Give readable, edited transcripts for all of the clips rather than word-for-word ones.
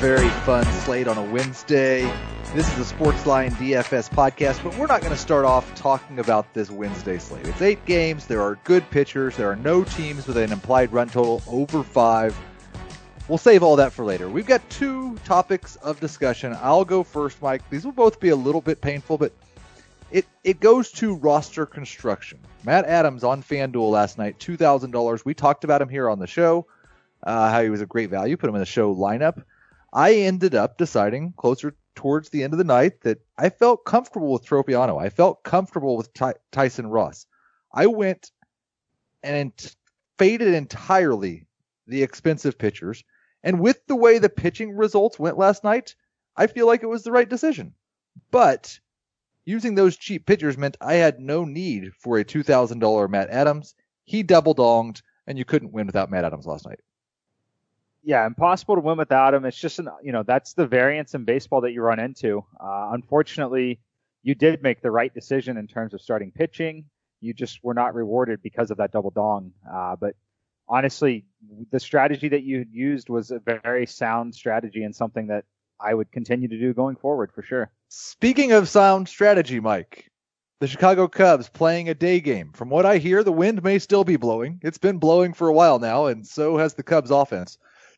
very fun slate on a Wednesday. This is the Sportsline DFS podcast, but we're not going to start off talking about this Wednesday slate. It's 8 games. There are good pitchers. There are no teams with an implied run total over 5. We'll save all that for later. We've got 2 topics of discussion. I'll go first, Mike. These will both be a little bit painful, but it goes to roster construction. Matt Adams on FanDuel last night, $2,000. We talked about him here on the show, how he was a great value, put him in the show lineup. I ended up deciding closer towards the end of the night that I felt comfortable with Tropiano. I felt comfortable with Tyson Ross. I went and faded entirely the expensive pitchers. And with the way the pitching results went last night, I feel like it was the right decision. But using those cheap pitchers meant I had no need for a $2,000 Matt Adams. He double-donged, and you couldn't win without Matt Adams last night. Yeah, impossible to win without him. It's just, that's the variance in baseball that you run into. Unfortunately, you did make the right decision in terms of starting pitching. You just were not rewarded because of that double dong. But honestly, the strategy that you used was a very sound strategy and something that I would continue to do going forward for sure. Speaking of sound strategy, Mike, the Chicago Cubs playing a day game. From what I hear, the wind may still be blowing. It's been blowing for a while now, and so has the Cubs offense.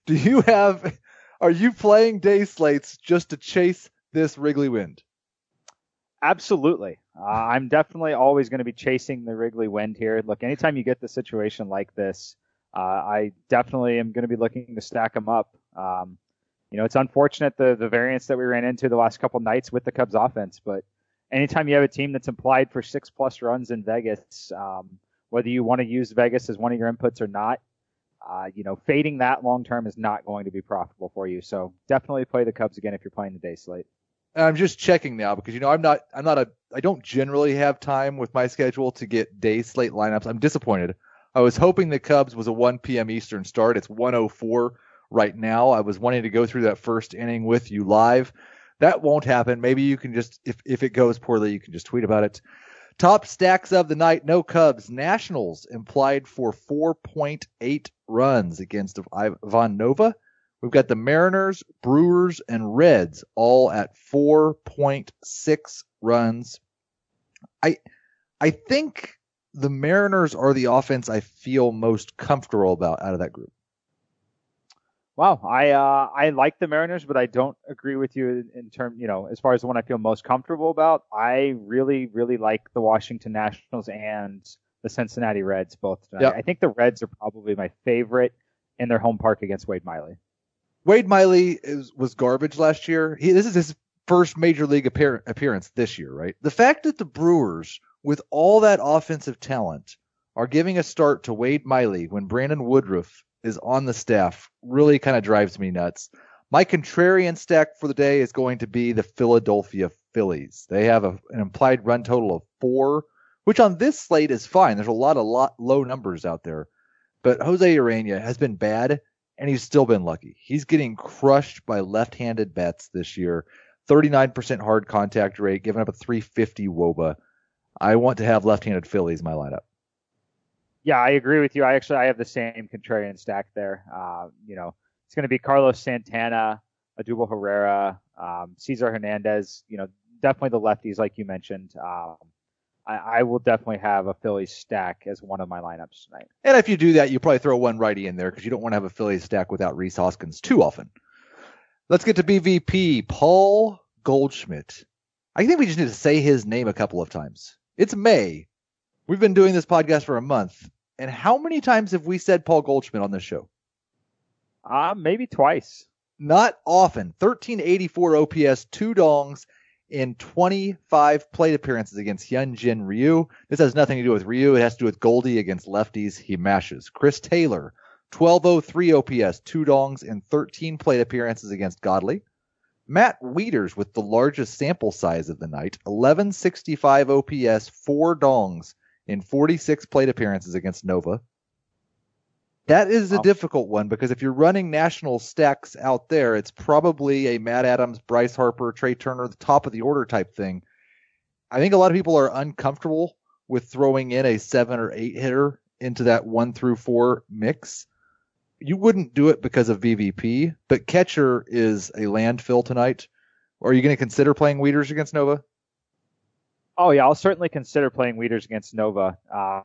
Are you playing day slates just to chase this Wrigley wind? Absolutely. I'm definitely always going to be chasing the Wrigley wind here. Look, anytime you get the situation like this, I definitely am going to be looking to stack them up. It's unfortunate the variance that we ran into the last couple nights with the Cubs offense, but anytime you have a team that's implied for 6+ runs in Vegas, whether you want to use Vegas as one of your inputs or not, fading that long term is not going to be profitable for you. So definitely play the Cubs again if you're playing the day slate. I'm just checking now because I don't generally have time with my schedule to get day slate lineups. I'm disappointed. I was hoping the Cubs was a 1 p.m. Eastern start. It's 1:04 right now. I was wanting to go through that first inning with you live. That won't happen. Maybe you can just, if it goes poorly, you can just tweet about it. Top stacks of the night, no Cubs. Nationals implied for 4.8 runs against Ivan Nova. We've got the Mariners, Brewers, and Reds all at 4.6 runs. I think the Mariners are the offense I feel most comfortable about out of that group. Wow, I like the Mariners, but I don't agree with you in terms, as far as the one I feel most comfortable about. I really, really like the Washington Nationals and the Cincinnati Reds both tonight. Yep. I think the Reds are probably my favorite in their home park against Wade Miley. Wade Miley was garbage last year. This is his first major league appearance this year, right? The fact that the Brewers, with all that offensive talent, are giving a start to Wade Miley when Brandon Woodruff is on the staff really kind of drives me nuts. My contrarian stack for the day is going to be the Philadelphia Phillies. They have an implied run total of 4, which on this slate is fine. There's a lot low numbers out there. But Jose Urena has been bad, and he's still been lucky. He's getting crushed by left-handed bats this year. 39% hard contact rate, giving up a 350 WOBA. I want to have left-handed Phillies in my lineup. Yeah, I agree with you. I have the same contrarian stack there. It's going to be Carlos Santana, Odubel Herrera, Cesar Hernandez, definitely the lefties like you mentioned. I will definitely have a Phillies stack as one of my lineups tonight. And if you do that, you probably throw one righty in there because you don't want to have a Phillies stack without Rhys Hoskins too often. Let's get to BVP, Paul Goldschmidt. I think we just need to say his name a couple of times. It's May. We've been doing this podcast for a month. And how many times have we said Paul Goldschmidt on this show? Maybe twice. Not often. 1384 OPS, 2 dongs in 25 plate appearances against Hyunjin Ryu. This has nothing to do with Ryu. It has to do with Goldie against lefties. He mashes. Chris Taylor, 1203 OPS, 2 dongs in 13 plate appearances against Godley. Matt Wieters with the largest sample size of the night, 1165 OPS, 4 dongs in 46 plate appearances against Nova. That is a difficult one because if you're running national stacks out there, it's probably a Matt Adams, Bryce Harper, Trey Turner, the top of the order type thing. I think a lot of people are uncomfortable with throwing in a 7 or 8 hitter into that 1 through 4 mix. You wouldn't do it because of VVP, but catcher is a landfill tonight. Are you going to consider playing Wieters against Nova? Oh yeah, I'll certainly consider playing Wieters against Nova.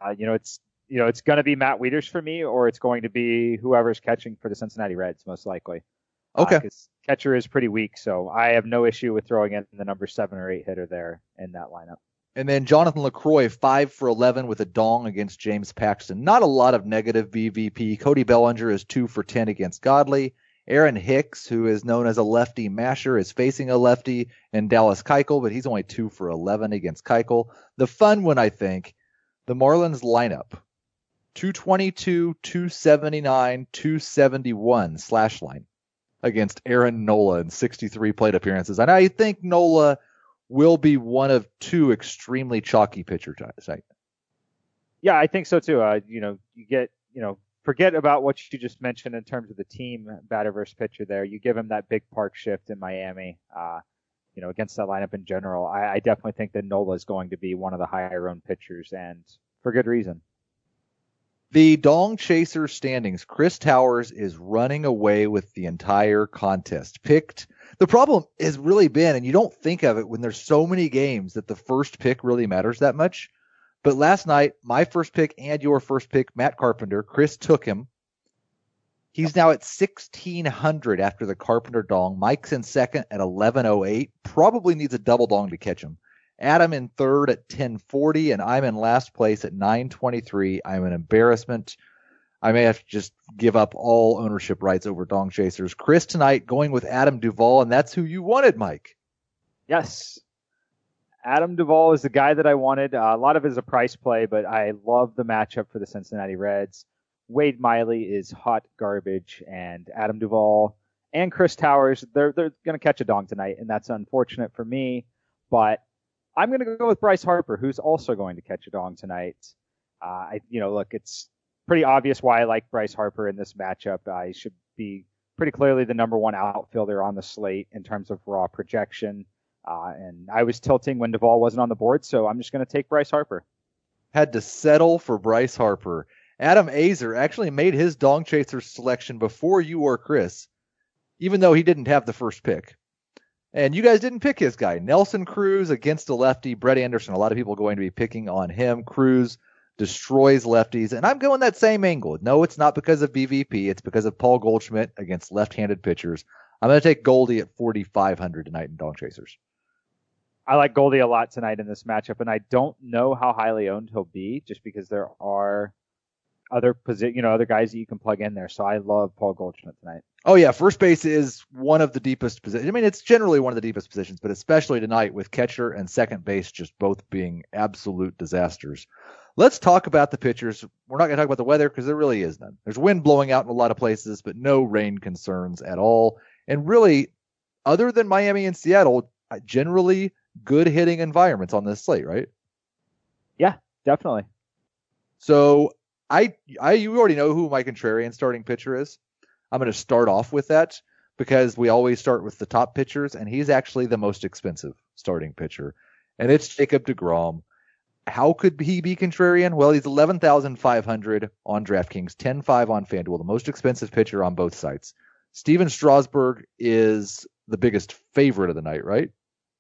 It's going to be Matt Wieters for me, or it's going to be whoever's catching for the Cincinnati Reds, most likely. Okay. Because catcher is pretty weak, so I have no issue with throwing in the number 7 or 8 hitter there in that lineup. And then Jonathan LaCroix, 5 for 11 with a dong against James Paxton. Not a lot of negative VVP. Cody Bellinger is 2 for 10 against Godley. Aaron Hicks, who is known as a lefty masher, is facing a lefty in Dallas Keuchel, but he's only 2 for 11 against Keuchel. The fun one, I think, the Marlins lineup. 222, 279, 271 slash line against Aaron Nola in 63 plate appearances. And I think Nola will be one of 2 extremely chalky pitcher types. Yeah, I think so too. Forget about what you just mentioned in terms of the team batter versus pitcher there. You give him that big park shift in Miami, against that lineup in general. I definitely think that Nola is going to be one of the higher owned pitchers, and for good reason. The Dong Chaser standings, Chris Towers is running away with the entire contest. Picked. The problem has really been, and you don't think of it when there's so many games, that the first pick really matters that much. But last night, my first pick and your first pick, Matt Carpenter, Chris took him. He's now at 1,600 after the Carpenter dong. Mike's in second at 1,108. Probably needs a double dong to catch him. Adam in third at 1040, and I'm in last place at 923. I'm an embarrassment. I may have to just give up all ownership rights over Dong Chasers. Chris tonight going with Adam Duvall, and that's who you wanted, Mike. Yes. Adam Duvall is the guy that I wanted. A lot of it is a price play, but I love the matchup for the Cincinnati Reds. Wade Miley is hot garbage, and Adam Duvall and Chris Towers, they're going to catch a dong tonight, and that's unfortunate for me, but I'm going to go with Bryce Harper, who's also going to catch a dong tonight. It's pretty obvious why I like Bryce Harper in this matchup. I should be pretty clearly the number 1 outfielder on the slate in terms of raw projection. And I was tilting when Duvall wasn't on the board, so I'm just going to take Bryce Harper. Had to settle for Bryce Harper. Adam Azer actually made his Dong Chaser selection before you or Chris, even though he didn't have the first pick. And you guys didn't pick his guy. Nelson Cruz against a lefty. Brett Anderson, a lot of people going to be picking on him. Cruz destroys lefties, and I'm going that same angle. No, it's not because of VVP. It's because of Paul Goldschmidt against left-handed pitchers. I'm going to take Goldie at 4,500 tonight in Dong Chasers. I like Goldie a lot tonight in this matchup, and I don't know how highly owned he'll be just because there are other guys that you can plug in there. So I love Paul Goldschmidt tonight. Oh yeah, first base is one of the deepest positions. I mean, it's generally one of the deepest positions, but especially tonight with catcher and second base just both being absolute disasters. Let's talk about the pitchers. We're not going to talk about the weather because there really is none. There's wind blowing out in a lot of places, but no rain concerns at all. And really, other than Miami and Seattle, generally good hitting environments on this slate, right? Yeah, definitely. So you already know who my contrarian starting pitcher is. I'm going to start off with that because we always start with the top pitchers, and he's actually the most expensive starting pitcher, and it's Jacob deGrom. How could he be contrarian? Well, he's 11,500 on DraftKings, 10.5 on FanDuel, the most expensive pitcher on both sites. Steven Strasburg is the biggest favorite of the night, right?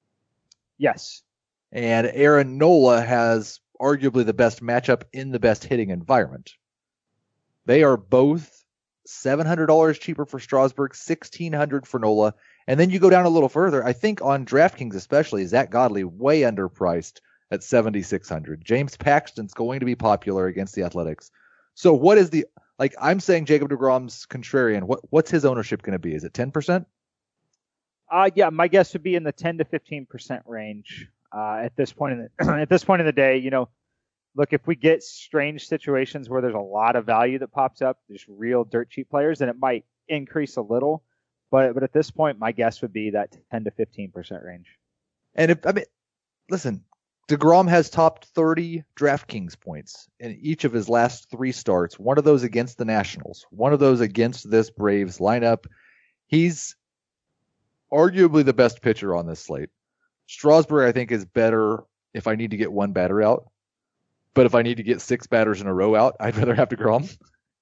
Yes. And Aaron Nola has arguably the best matchup in the best hitting environment. They are both $700 cheaper for Strasburg, $1,600 for Nola. And then you go down a little further. I think on DraftKings especially, Zach Godley way underpriced at $7,600. James Paxton's going to be popular against the Athletics. So what is I'm saying Jacob deGrom's contrarian. What's his ownership going to be? Is it 10%? Yeah, my guess would be in the 10 to 15% range at this point in the day. Look, if we get strange situations where there's a lot of value that pops up, just real dirt cheap players, then it might increase a little. But at this point, my guess would be that 10 to 15% range. And listen, deGrom has topped 30 DraftKings points in each of his last 3 starts. One of those against the Nationals, one of those against this Braves lineup. He's arguably the best pitcher on this slate. Strasburg, I think, is better if I need to get one batter out. But if I need to get 6 batters in a row out, I'd rather have deGrom.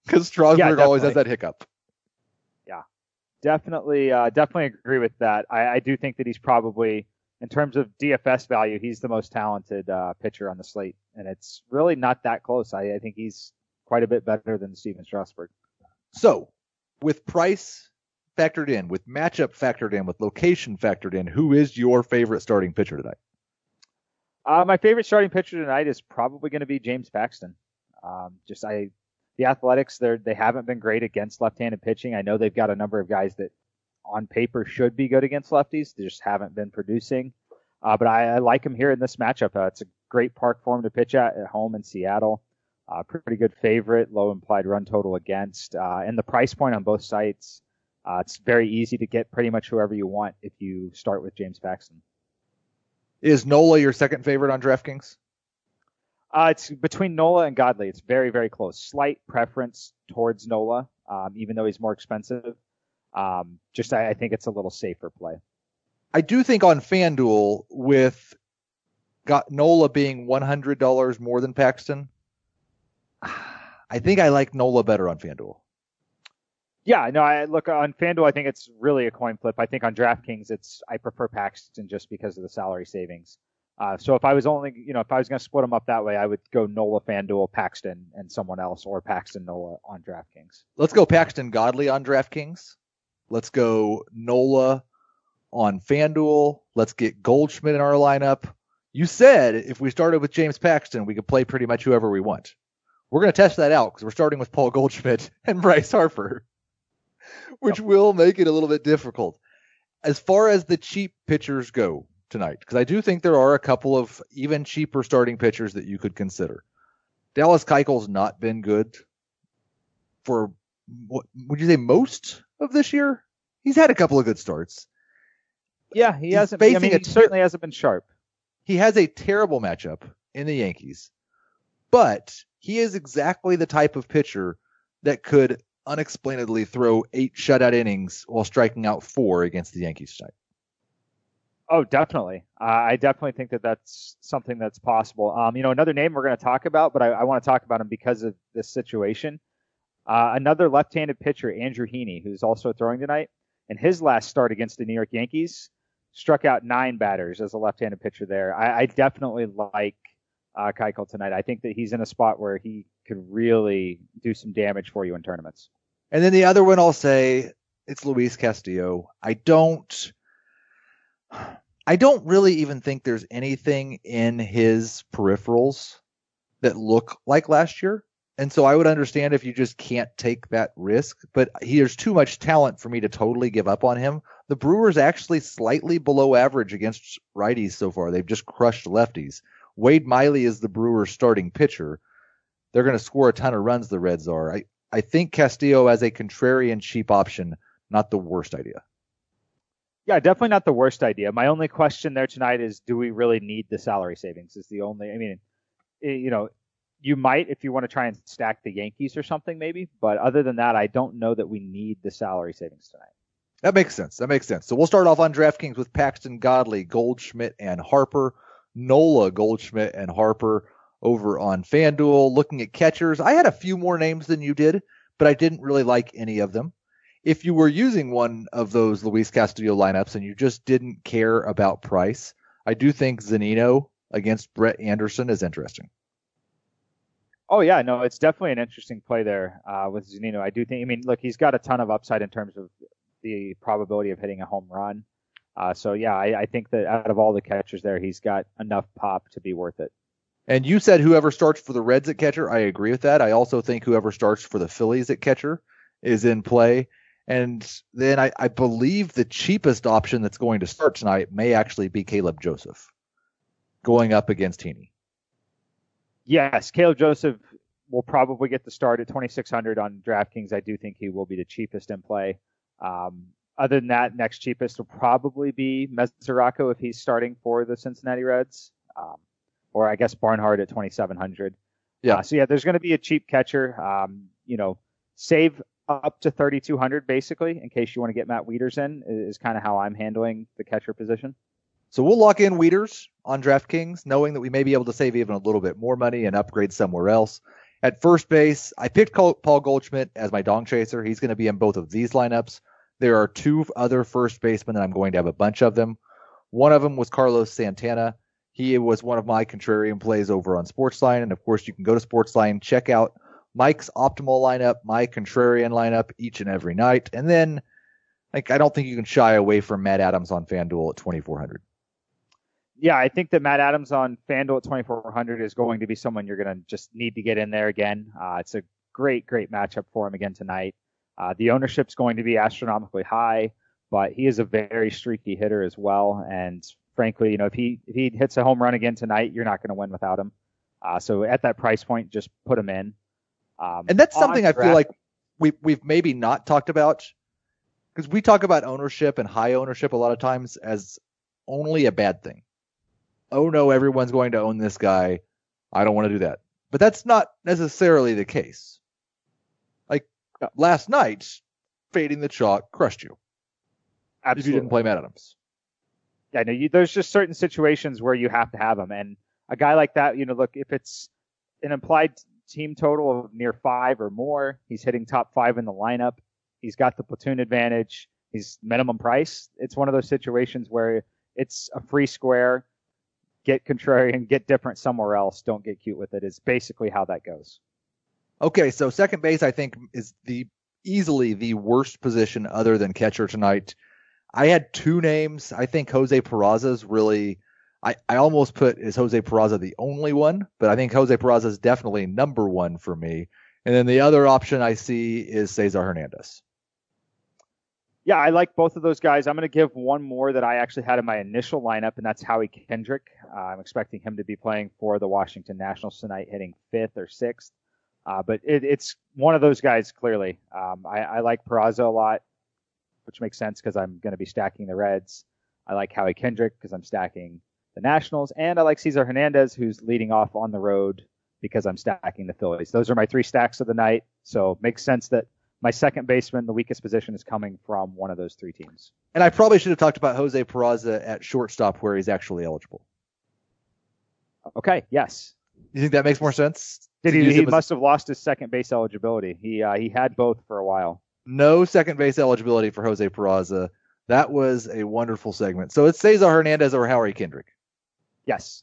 because Strasburg always has that hiccup. Yeah, definitely agree with that. I do think that he's probably, in terms of DFS value, he's the most talented pitcher on the slate, and it's really not that close. I think he's quite a bit better than Steven Strasburg. So, with price factored in, with matchup factored in, with location factored in, who is your favorite starting pitcher tonight? My favorite starting pitcher tonight is probably going to be James Paxton. The Athletics, they haven't been great against left-handed pitching. I know they've got a number of guys that on paper should be good against lefties. They just haven't been producing. But I like him here in this matchup. It's a great park for him to pitch at home in Seattle. Pretty good favorite, low implied run total against. And the price point on both sites, it's very easy to get pretty much whoever you want if you start with James Paxton. Is Nola your second favorite on DraftKings? It's between Nola and Godley. It's very, very close. Slight preference towards Nola, even though he's more expensive. I think it's a little safer play. I do think on FanDuel, with Nola being $100 more than Paxton, I think I like Nola better on FanDuel. Yeah, no, I look on FanDuel. I think it's really a coin flip. I think on DraftKings, I prefer Paxton just because of the salary savings. So if I was going to split them up that way, I would go Nola, FanDuel, Paxton, and someone else, or Paxton, Nola on DraftKings. Let's go Paxton, Godley on DraftKings. Let's go Nola on FanDuel. Let's get Goldschmidt in our lineup. You said if we started with James Paxton, we could play pretty much whoever we want. We're going to test that out because we're starting with Paul Goldschmidt and Bryce Harper, which will make it a little bit difficult. As far as the cheap pitchers go tonight, because I do think there are a couple of even cheaper starting pitchers that you could consider. Dallas Keuchel's not been good for, what would you say, most of this year? He's had a couple of good starts. Yeah, he hasn't. I mean, he certainly hasn't been sharp. He has a terrible matchup in the Yankees, but he is exactly the type of pitcher that could unexplainedly throw 8 shutout innings while striking out 4 against the Yankees tonight. Oh, definitely. I definitely think that that's something that's possible. Another name we're going to talk about, but I want to talk about him because of this situation. Another left-handed pitcher, Andrew Heaney, who's also throwing tonight. In his last start against the New York Yankees, struck out 9 batters as a left-handed pitcher there. I definitely like Keuchel tonight. I think that he's in a spot where he could really do some damage for you in tournaments. And then the other one I'll say, it's Luis Castillo. I don't really even think there's anything in his peripherals that look like last year. And so I would understand if you just can't take that risk, but there's too much talent for me to totally give up on him. The Brewers actually slightly below average against righties so far. They've just crushed lefties. Wade Miley is the Brewers starting pitcher. They're going to score a ton of runs, the Reds are. I think Castillo as a contrarian cheap option, not the worst idea. Yeah, definitely not the worst idea. My only question there tonight is, do we really need the salary savings? You might if you want to try and stack the Yankees or something maybe, but other than that, I don't know that we need the salary savings tonight. That makes sense. So we'll start off on DraftKings with Paxton, Godley, Goldschmidt, and Harper. Nola, Goldschmidt, and Harper over on FanDuel. Looking at catchers, I had a few more names than you did, but I didn't really like any of them. If you were using one of those Luis Castillo lineups and you just didn't care about price, I do think Zunino against Brett Anderson is interesting. Oh, yeah, no, it's definitely an interesting play there with Zunino. I do think, look, he's got a ton of upside in terms of the probability of hitting a home run. I think that out of all the catchers there, he's got enough pop to be worth it. And you said whoever starts for the Reds at catcher. I agree with that. I also think whoever starts for the Phillies at catcher is in play. And then I believe the cheapest option that's going to start tonight may actually be Caleb Joseph going up against Heaney. Yes, Caleb Joseph will probably get the start at 2,600 on DraftKings. I do think he will be the cheapest in play. Other than that, next cheapest will probably be Mesoraco if he's starting for the Cincinnati Reds, or I guess Barnhart at 2,700. Yeah. There's going to be a cheap catcher. Save up to 3,200 basically in case you want to get Matt Wieters in is kind of how I'm handling the catcher position. So we'll lock in Wieters on DraftKings, knowing that we may be able to save even a little bit more money and upgrade somewhere else. At first base, I picked Paul Goldschmidt as my dong chaser. He's going to be in both of these lineups. There are two other first basemen, and I'm going to have a bunch of them. One of them was Carlos Santana. He was one of my contrarian plays over on Sportsline. And of course, you can go to Sportsline, check out Mike's optimal lineup, my contrarian lineup each and every night. And then, like, I don't think you can shy away from Matt Adams on FanDuel at 2,400. Yeah, I think that Matt Adams on FanDuel at 2,400 is going to be someone you're going to just need to get in there again. It's a great matchup for him again tonight. The ownership's going to be astronomically high, but he is a very streaky hitter as well. And frankly, if he hits a home run again tonight, you're not going to win without him. So at that price point, just put him in. And that's something I feel like we've maybe not talked about, because we talk about ownership and high ownership a lot of times as only a bad thing. Oh no, everyone's going to own this guy. I don't want to do that. But that's not necessarily the case. Like last night, fading the chalk crushed you. Absolutely. If you didn't play Matt Adams. Yeah, no, there's just certain situations where you have to have him. And a guy like that, look, if it's an implied team total of near 5 or more, he's hitting top 5 in the lineup. He's got the platoon advantage. He's minimum price. It's one of those situations where it's a free square. Get contrarian, get different somewhere else. Don't get cute with it is basically how that goes. Okay, so second base, I think, is easily the worst position other than catcher tonight. I had two names. I think Jose Peraza is really, I almost put, is Jose Peraza the only one? But I think Jose Peraza is definitely number one for me. And then the other option I see is Cesar Hernandez. Yeah, I like both of those guys. I'm going to give one more that I actually had in my initial lineup, and that's Howie Kendrick. I'm expecting him to be playing for the Washington Nationals tonight, hitting 5th or 6th. But it's one of those guys, clearly. I like Peraza a lot, which makes sense because I'm going to be stacking the Reds. I like Howie Kendrick because I'm stacking the Nationals. And I like Cesar Hernandez, who's leading off on the road because I'm stacking the Phillies. Those are my 3 stacks of the night. So it makes sense that my second baseman, the weakest position, is coming from one of those 3 teams. And I probably should have talked about Jose Peraza at shortstop where he's actually eligible. Okay, yes. You think that makes more sense? He must have lost his second base eligibility. He had both for a while. No second base eligibility for Jose Peraza. That was a wonderful segment. So it's Cesar Hernandez or Howie Kendrick. Yes.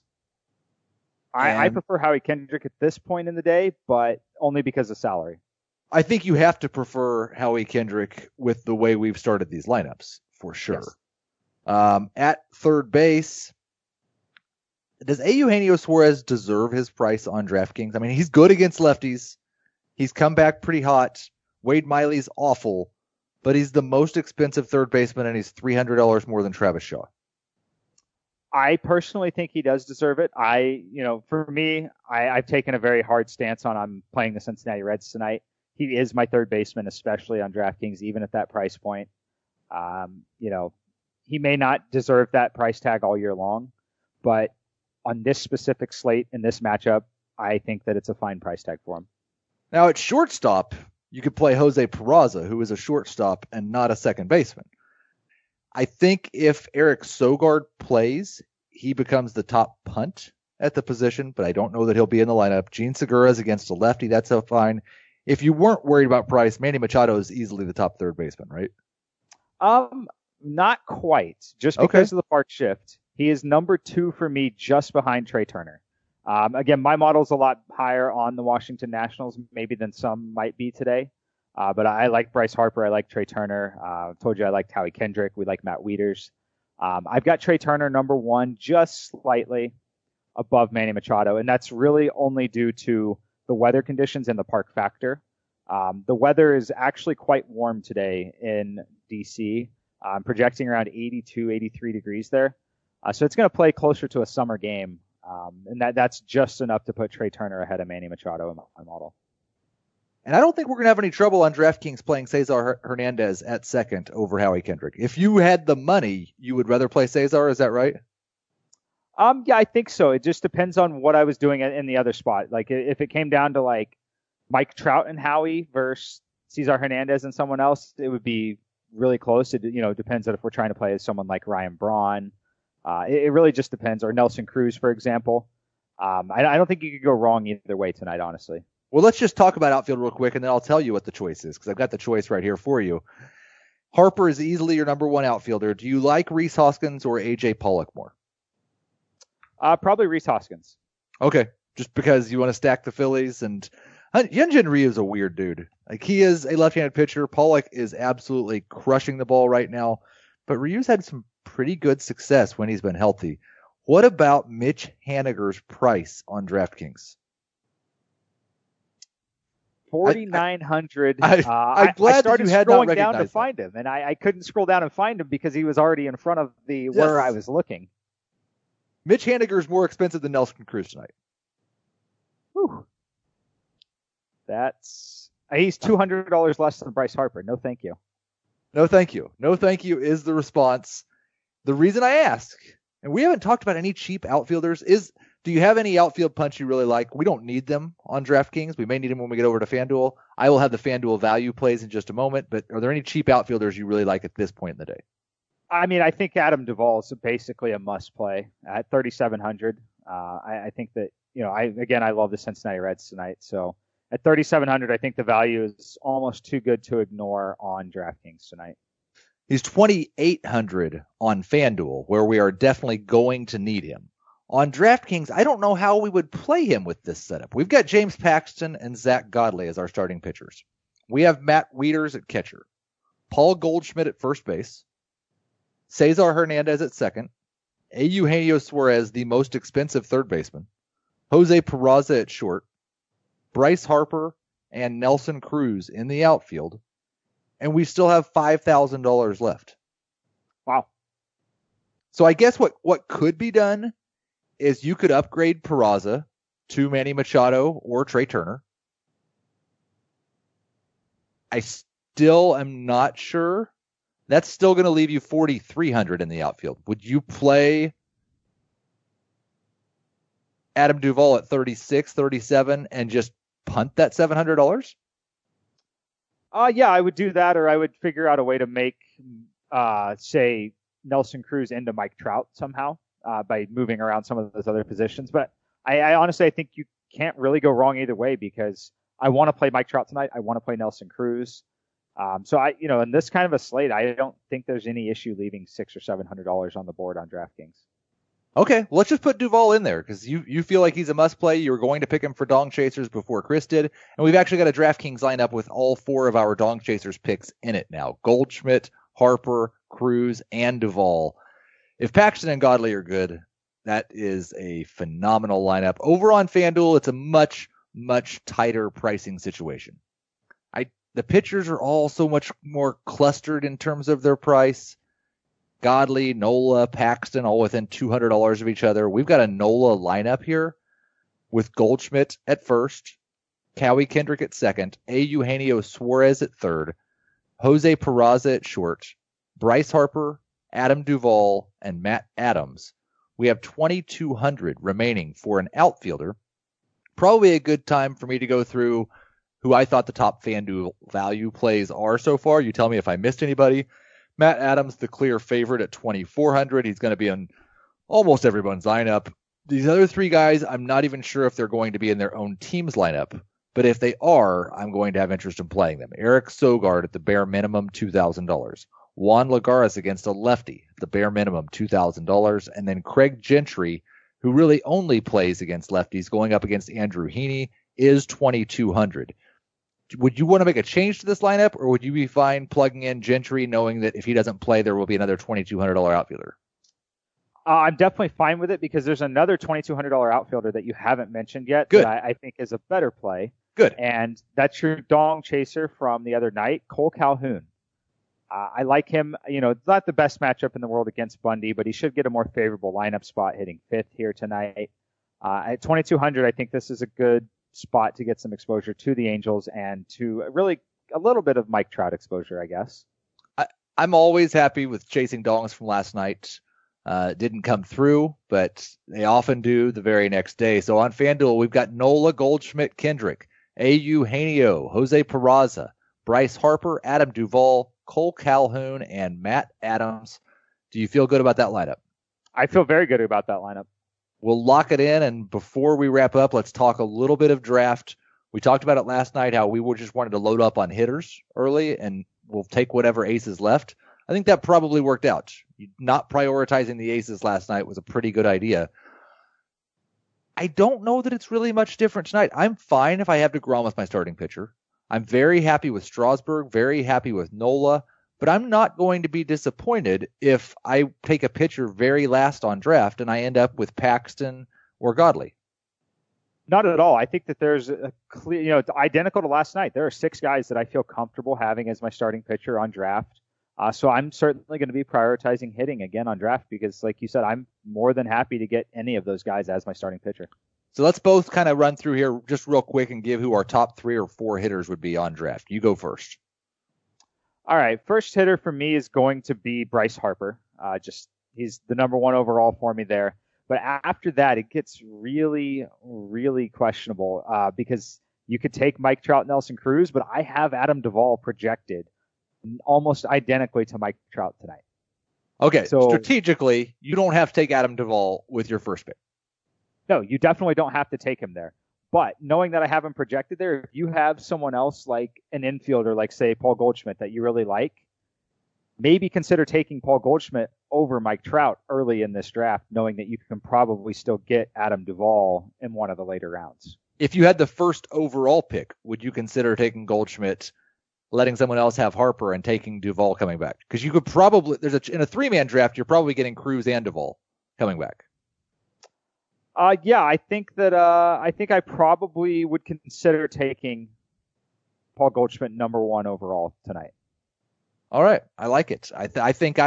I prefer Howie Kendrick at this point in the day, but only because of salary. I think you have to prefer Howie Kendrick with the way we've started these lineups, for sure. Yes. At third base, does Eugenio Suarez deserve his price on DraftKings? I mean, he's good against lefties. He's come back pretty hot. Wade Miley's awful, but he's the most expensive third baseman, and he's $300 more than Travis Shaw. I personally think he does deserve it. For me, I've taken a very hard stance on I'm playing the Cincinnati Reds tonight. He is my third baseman, especially on DraftKings, even at that price point. He may not deserve that price tag all year long, but on this specific slate in this matchup, I think that it's a fine price tag for him. Now at shortstop, you could play Jose Peraza, who is a shortstop and not a second baseman. I think if Eric Sogard plays, he becomes the top punt at the position, but I don't know that he'll be in the lineup. Gene Segura is against a lefty. That's so fine. If you weren't worried about price, Manny Machado is easily the top third baseman, right? Not quite. Just because of the park shift. He is number 2 for me, just behind Trey Turner. Again, my model's a lot higher on the Washington Nationals, maybe than some might be today. But I like Bryce Harper. I like Trey Turner. Told you I liked Howie Kendrick. We like Matt Wieters. I've got Trey Turner number 1, just slightly above Manny Machado, and that's really only due to the weather conditions and the park factor. The weather is actually quite warm today in DC. I'm projecting around 82, 83 degrees there. So it's going to play closer to a summer game. And that's just enough to put Trey Turner ahead of Manny Machado in my model. And I don't think we're going to have any trouble on DraftKings playing Cesar Hernandez at second over Howie Kendrick. If you had the money, you would rather play Cesar. Is that right? Yeah, I think so. It just depends on what I was doing in the other spot. Like if it came down to like Mike Trout and Howie versus Cesar Hernandez and someone else, it would be really close. It depends on if we're trying to play as someone like Ryan Braun. It really just depends. Or Nelson Cruz, for example. I don't think you could go wrong either way tonight, honestly. Well, let's just talk about outfield real quick, and then I'll tell you what the choice is, because I've got the choice right here for you. Harper is easily your number one outfielder. Do you like Rhys Hoskins or A.J. Pollock more? Probably Rhys Hoskins. Okay, just because you want to stack the Phillies. And Hyunjin Ryu is a weird dude. Like, he is a left-handed pitcher. Pollock is absolutely crushing the ball right now, but Ryu's had some pretty good success when he's been healthy. What about Mitch Haniger's price on DraftKings? 4,900. I'm glad that you had not recognized down to find him, and I couldn't scroll down and find him because he was already in front of where I was looking. Mitch Haniger is more expensive than Nelson Cruz tonight. Whew. He's $200 less than Bryce Harper. No, thank you. No, thank you. No, thank you is the response. The reason I ask, and we haven't talked about any cheap outfielders, is do you have any outfield punch you really like? We don't need them on DraftKings. We may need them when we get over to FanDuel. I will have the FanDuel value plays in just a moment, but are there any cheap outfielders you really like at this point in the day? I mean, I think Adam Duvall is basically a must play at 3,700. I think that, I love the Cincinnati Reds tonight. So at 3,700, I think the value is almost too good to ignore on DraftKings tonight. He's 2,800 on FanDuel, where we are definitely going to need him. On DraftKings, I don't know how we would play him with this setup. We've got James Paxton and Zach Godley as our starting pitchers. We have Matt Wieters at catcher, Paul Goldschmidt at first base, Cesar Hernandez at second, Eugenio Suarez, the most expensive third baseman, Jose Peraza at short, Bryce Harper and Nelson Cruz in the outfield, and we still have $5,000 left. Wow. So I guess what could be done is you could upgrade Peraza to Manny Machado or Trey Turner. I still am not sure. That's still going to leave you 4,300 in the outfield. Would you play Adam Duvall at 36, 37 and just punt that $700? Yeah, I would do that, or I would figure out a way to make, say, Nelson Cruz into Mike Trout somehow by moving around some of those other positions. But I honestly, I think you can't really go wrong either way, because I want to play Mike Trout tonight. I want to play Nelson Cruz. So in this kind of a slate, I don't think there's any issue leaving $600 or $700 on the board on DraftKings. Okay, well, let's just put Duvall in there because you feel like he's a must play. You were going to pick him for Dong Chasers before Chris did, and we've actually got a DraftKings lineup with all four of our Dong Chasers picks in it now: Goldschmidt, Harper, Cruz, and Duvall. If Paxton and Godley are good, that is a phenomenal lineup. Over on FanDuel, it's a much, much tighter pricing situation. The pitchers are all so much more clustered in terms of their price. Godley, Nola, Paxton, all within $200 of each other. We've got a Nola lineup here with Goldschmidt at first, Cowie Kendrick at second, Eugenio Suarez at third, Jose Peraza at short, Bryce Harper, Adam Duvall, and Matt Adams. We have 2,200 remaining for an outfielder. Probably a good time for me to go through who I thought the top FanDuel value plays are so far. You tell me if I missed anybody. Matt Adams, the clear favorite at 2,400. He's going to be in almost everyone's lineup. These other three guys, I'm not even sure if they're going to be in their own team's lineup, but if they are, I'm going to have interest in playing them. Eric Sogard at the bare minimum, $2,000. Juan Lagares against a lefty, the bare minimum, $2,000. And then Craig Gentry, who really only plays against lefties, going up against Andrew Heaney, is 2,200. Would you want to make a change to this lineup, or would you be fine plugging in Gentry, knowing that if he doesn't play, there will be another $2,200 outfielder? I'm definitely fine with it because there's another $2,200 outfielder that you haven't mentioned yet Good. that I think is a better play. Good. And that's your Dong Chaser from the other night, Cole Calhoun. I like him. It's not the best matchup in the world against Bundy, but he should get a more favorable lineup spot hitting fifth here tonight. At 2,200, I think this is a good spot to get some exposure to the Angels and to really a little bit of Mike Trout exposure, I guess. I'm always happy with chasing dongs from last night. Didn't come through, but they often do the very next day. So on FanDuel, we've got Nola, Goldschmidt, Kendrick, Eugenio, Jose Peraza, Bryce Harper, Adam Duvall, Cole Calhoun, and Matt Adams. Do you feel good about that lineup? I feel very good about that lineup. We'll lock it in, and before we wrap up, let's talk a little bit of draft We talked about it last night, how we just wanted to load up on hitters early and we'll take whatever aces left. I think that probably worked out. Not prioritizing the aces last night was a pretty good idea. I don't know that it's really much different tonight. I'm fine if I have DeGrom as my starting pitcher. I'm very happy with Strasburg, very happy with Nola, but I'm not going to be disappointed if I take a pitcher very last on draft and I end up with Paxton or Godley. Not at all. I think that there's a clear, identical to last night. There are 6 guys that I feel comfortable having as my starting pitcher on draft. So I'm certainly going to be prioritizing hitting again on draft because, like you said, I'm more than happy to get any of those guys as my starting pitcher. So let's both kind of run through here just real quick and give who our top 3 or 4 hitters would be on draft. You go first. All right. First hitter for me is going to be Bryce Harper. He's the number 1 overall for me there. But after that, it gets really, really questionable because you could take Mike Trout, Nelson Cruz, but I have Adam Duvall projected almost identically to Mike Trout tonight. Okay, so strategically, you don't have to take Adam Duvall with your first pick. No, you definitely don't have to take him there. But knowing that I have him projected there, if you have someone else like an infielder, like say Paul Goldschmidt, that you really like, maybe consider taking Paul Goldschmidt over Mike Trout early in this draft, knowing that you can probably still get Adam Duvall in one of the later rounds. If you had the first overall pick, would you consider taking Goldschmidt, letting someone else have Harper, and taking Duvall coming back? Because you could probably, in a 3-man draft, you're probably getting Cruz and Duvall coming back. Yeah, I think I probably would consider taking Paul Goldschmidt number 1 overall tonight. All right, I like it. I think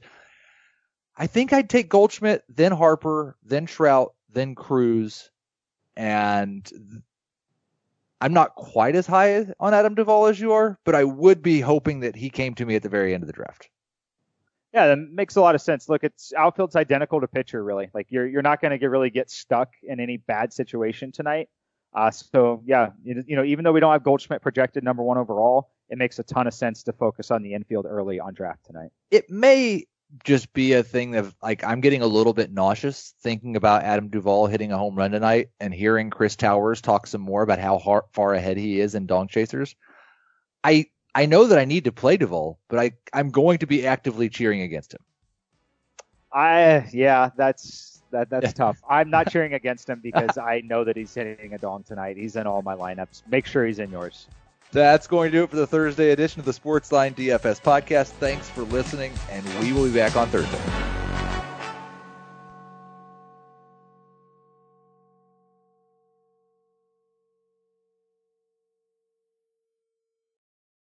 I'd take Goldschmidt, then Harper, then Trout, then Cruz, and I'm not quite as high on Adam Duvall as you are, but I would be hoping that he came to me at the very end of the draft. Yeah, that makes a lot of sense. Look, outfield's identical to pitcher, really. Like you're not going to really get stuck in any bad situation tonight. So yeah, even though we don't have Goldschmidt projected number 1 overall, it makes a ton of sense to focus on the infield early on draft tonight. It may just be a thing of like I'm getting a little bit nauseous thinking about Adam Duvall hitting a home run tonight and hearing Chris Towers talk some more about how far ahead he is in Dong Chasers. I know that I need to play Duvall, but I'm going to be actively cheering against him. That's tough. I'm not cheering against him because I know that he's hitting a dong tonight. He's in all my lineups. Make sure he's in yours. That's going to do it for the Thursday edition of the Sportsline DFS podcast. Thanks for listening, and we will be back on Thursday.